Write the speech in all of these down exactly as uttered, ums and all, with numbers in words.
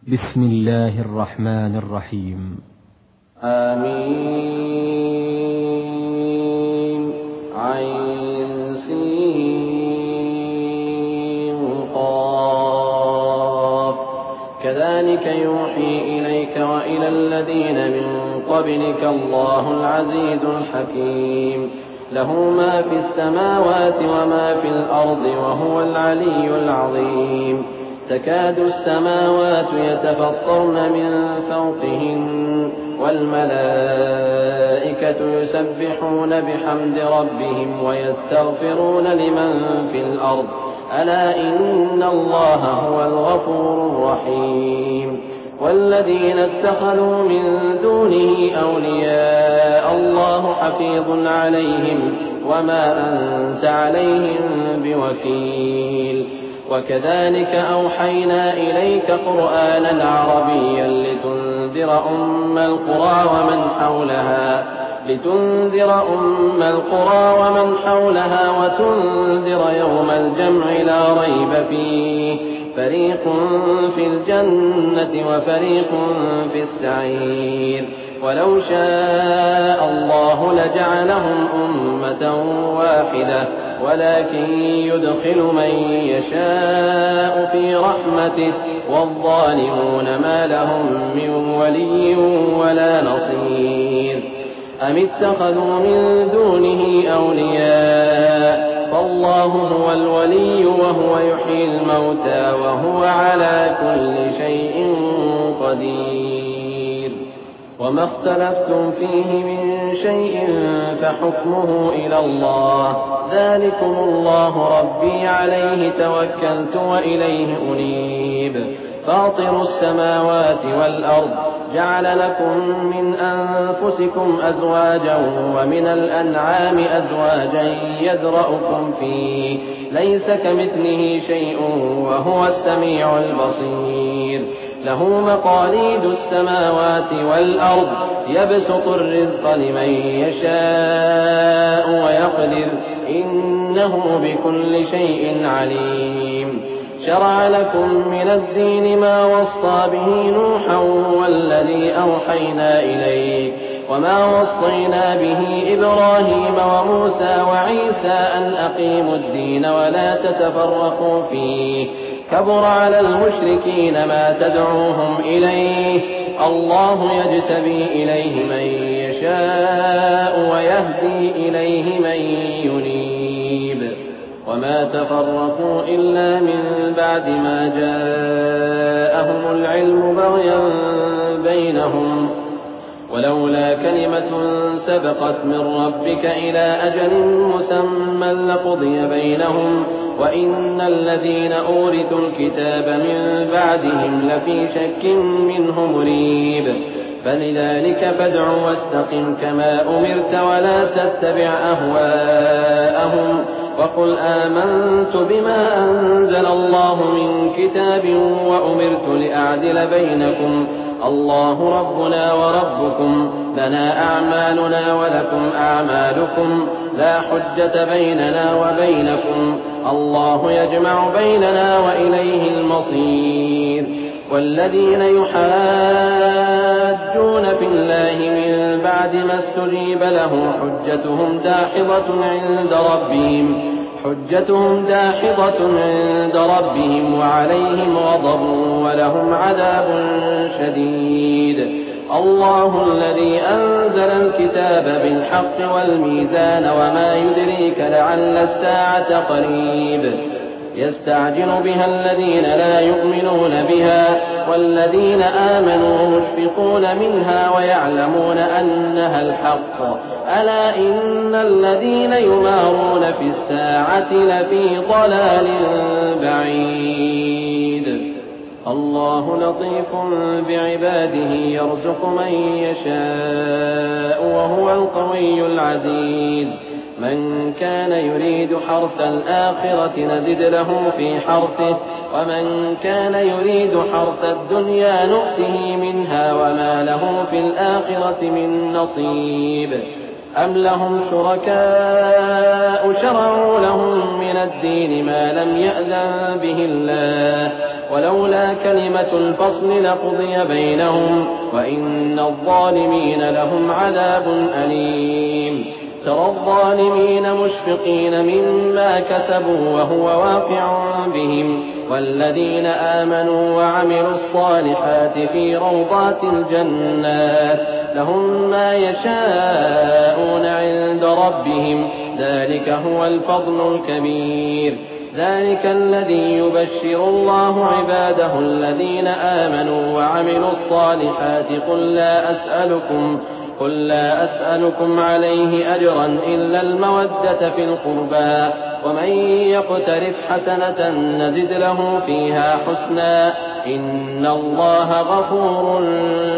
بسم الله الرحمن الرحيم. آمين. عين سين قاف. كذلك يوحي إليك وإلى الذين من قبلك الله العزيز الحكيم، له ما في السماوات وما في الأرض وهو العلي العظيم. تكاد السماوات يتفطرن من فوقهن والملائكة يسبحون بحمد ربهم ويستغفرون لمن في الأرض ألا إن الله هو الغفور الرحيم. والذين اتخذوا من دونه أولياء الله حفيظ عليهم وما أنت عليهم بوكيل. وكذلك أوحينا إليك قرآنا عربيا لتنذر أم القرى ومن حولها لتنذر أم القرى ومن حولها وتنذر يوم الجمع لا ريب فيه، فريق في الجنة وفريق في السعير. ولو شاء الله لجعلهم أمة واحدة ولكن يدخل من يشاء في رحمته والظالمون ما لهم من ولي ولا نصير. أم اتخذوا من دونه أولياء فالله هو الولي وهو يحيي الموتى وهو على كل شيء قدير. وما اختلفتم فيه من شيء فحكمه إلى الله، ذلكم الله ربي عليه توكلت وإليه أنيب. فاطر السماوات والأرض جعل لكم من أنفسكم أزواجا ومن الأنعام أزواجا يذرأكم فيه، ليس كمثله شيء وهو السميع البصير. له مقاليد السماوات والأرض يبسط الرزق لمن يشاء ويقدر إنه بكل شيء عليم. شرع لكم من الدين ما وصى به نوحا والذي أوحينا إليك وما وصينا به إبراهيم وموسى وعيسى أن أقيموا الدين ولا تتفرقوا فيه، كبر على المشركين ما تدعوهم إليه. الله يجتبي إليه من يشاء ويهدي إليه من ينيب. وما تفرقوا إلا من بعد ما جاءهم العلم بغيا بينهم، ولولا كلمة سبقت من ربك إلى أجل مسمى لقضي بينهم وإن الذين أورثوا الكتاب من بعدهم لفي شك منه مريب. فلذلك فادع واستقم كما أمرت ولا تتبع أهواءهم وقل آمنت بما أنزل الله من كتاب وأمرت لأعدل بينكم الله ربنا وربكم لنا أعمالنا ولكم أعمالكم لا حجة بيننا وبينكم الله يجمع بيننا وإليه المصير. والذين يحاجون في الله من بعد ما استجيب له حجتهم داحضة عند ربهم حجتهم داحضة عند ربهم وعليهم غضب ولهم عذاب شديد. الله الذي أنزل الكتاب بالحق والميزان وما يدريك لعل الساعة قريب. يستعجل بها الذين لا يؤمنون بها والذين آمنوا مشفقون منها ويعلمون أنها الحق. ألا إن الذين يمارون في الساعة لفي ضلال بعيد. الله لطيف بعباده يرزق من يشاء وهو القوي العزيز. من كان يريد حرث الآخرة نزد له في حرثه ومن كان يريد حرث الدنيا نؤته منها وما له في الآخرة من نصيب. أم لهم شركاء شرعوا لهم من الدين ما لم يأذن به الله ولولا كلمة الفصل لقضي بينهم وإن الظالمين لهم عذاب أليم. ترى الظالمين مشفقين مما كسبوا وهو واقع بهم والذين آمنوا وعملوا الصالحات في روضات الجنات لهم ما يشاءون عند ربهم ذلك هو الفضل الكبير. ذلك الذي يبشر الله عباده الذين آمنوا وعملوا الصالحات قل لا أسألكم قل لا أسألكم عليه أجرا إلا المودة في القربى ومن يقترف حسنة نزد له فيها حسنا إن الله غفور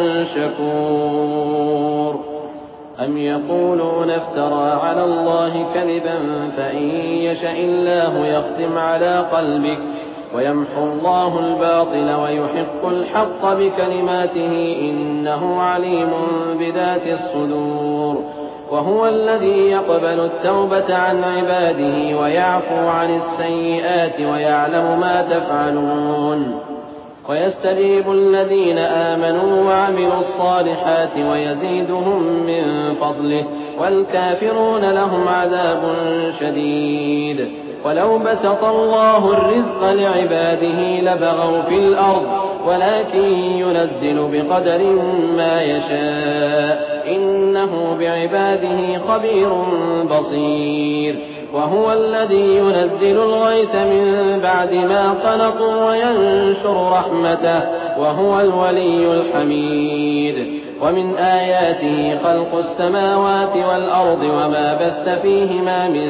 شكور. أم يقولون افترى على الله كذبا فإن يشأ الله يختم على قلبك ويمحو الله الباطل ويحق الحق بكلماته إنه عليم بذات الصدور. وهو الذي يقبل التوبة عن عباده ويعفو عن السيئات ويعلم ما تفعلون ويستجيب الذين آمنوا وعملوا الصالحات ويزيدهم من فضله والكافرون لهم عذاب شديد. ولو بسط الله الرزق لعباده لبغوا في الأرض ولكن ينزل بقدر ما يشاء إنه بعباده خبير بصير. وهو الذي ينزل الغيث من بعد ما قنطوا وينشر رحمته وهو الولي الحميد. ومن آياته خلق السماوات والأرض وما بث فيهما من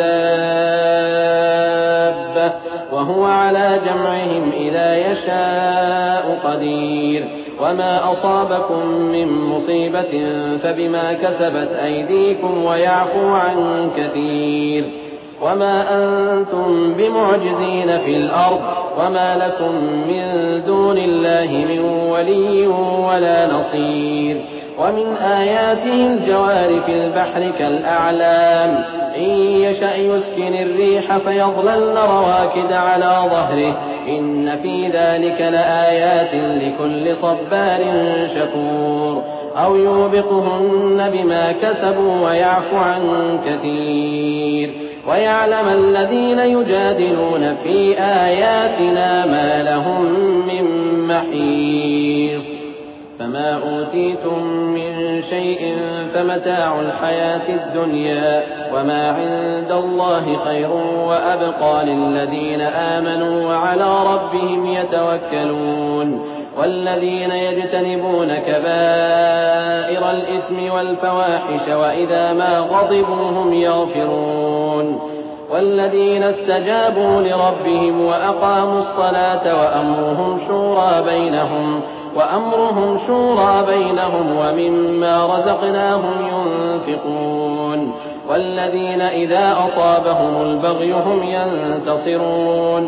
دابة وهو على جمعهم إذا يشاء قدير. وما أصابكم من مصيبة فبما كسبت أيديكم ويعفو عن كثير. وما أنتم بمعجزين في الأرض وما لكم من دون الله من ولي ولا نصير. ومن آياته الجوار في البحر كالأعلام إن يشأ يسكن الريح فيظللن رواكد على ظهره إن في ذلك لآيات لكل صبار شكور. أو يوبقهن بما كسبوا ويعفو عن كثير. ويعلم الذين يجادلون في آياتنا ما لهم من محيص. فما أوتيتم من شيء فمتاع الحياة الدنيا وما عند الله خير وأبقى للذين آمنوا وعلى ربهم يتوكلون. والذين يجتنبون كبائر الإثم والفواحش وإذا ما غضبوا هم يغفرون. والذين استجابوا لربهم وأقاموا الصلاة وأمرهم شورى بينهم وأمرهم شورى بينهم ومما رزقناهم ينفقون. والذين إذا أصابهم البغي هم ينتصرون.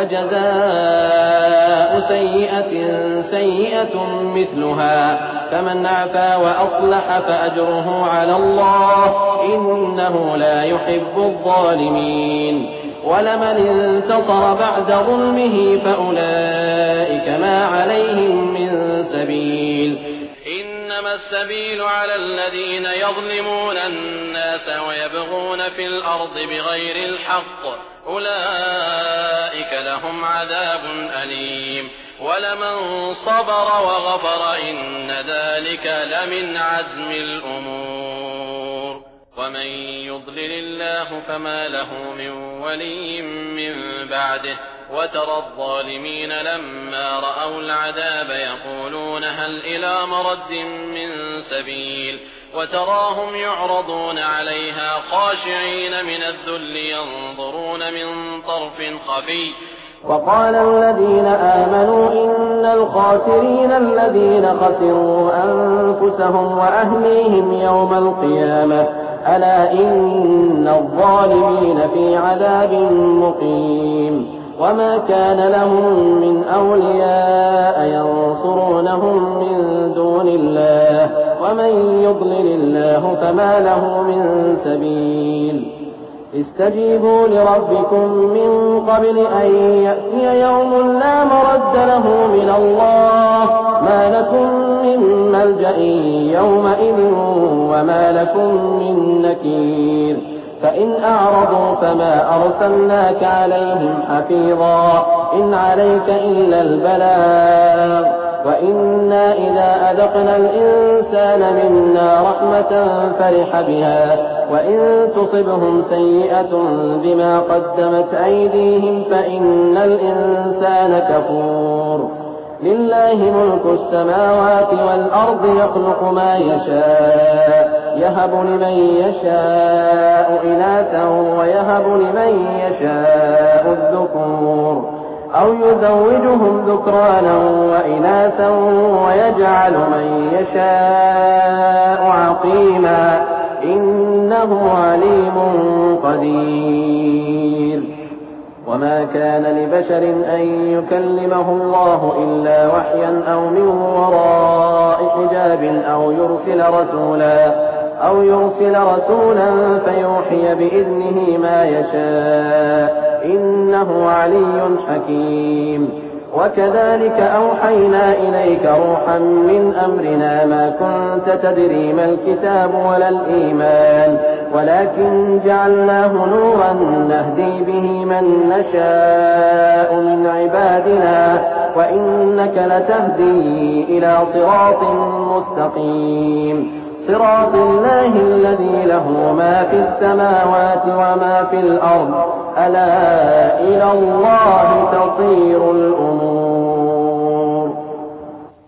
وجزاء سيئة سيئة مثلها فمن عفا وأصلح فأجره على الله إنه لا يحب الظالمين. ولمن انتصر بعد ظلمه فأولئك ما عليهم من سبيل. إنما السبيل على الذين يظلمون الناس ويبغون في الأرض بغير الحق أولئك لهم عذاب أليم. ولمن صبر وغفر إن ذلك لمن عزم الأمور. ومن يضلل الله فما له من ولي من بعده. وترى الظالمين لما رأوا العذاب يقولون هل إلى مرد من سبيل. وتراهم يعرضون عليها خاشعين من الذل ينظرون من طرف خفي. وقال الذين آمنوا إن الخاسرين الذين خسروا أنفسهم وأهليهم يوم القيامة ألا إن الظالمين في عذاب مقيم. وما كان لهم من أولياء ينصرونهم من دون الله ومن يضلل الله فما له من سبيل. استجيبوا لربكم من قبل أن يأتي يوم لا مرد له من الله ما لكم من ملجأ يومئذ وما لكم من نكير فإن أعرضوا فما أرسلناك عليهم حفيظا إن عليك إلا البلاغ وإنا إذا أذقنا الإنسان منا رحمة فرح بها وإن تصبهم سيئة بما قدمت أيديهم فإن الإنسان كفور لله ملك السماوات والأرض يخلق ما يشاء يهب لمن يشاء إناثا ويهب لمن يشاء الذكور أو يزوجهم ذكرانا وإناثا ويجعل من يشاء عقيما إنه عليم قدير وما كان لبشر أن يكلمه الله إلا وحيا أو من وراء حجاب أو يرسل رسولا أو يرسل رسولا فيوحي بإذنه ما يشاء إنه علي حكيم وكذلك أوحينا إليك روحا من أمرنا ما كنت تدري ما الكتاب ولا الإيمان ولكن جعلناه نورا نهدي به من نشاء من عبادنا وإنك لتهدي إلى صراط مستقيم صراط الله الذي له ما في السماوات وما في الأرض ألا إلى الله تصير الأمور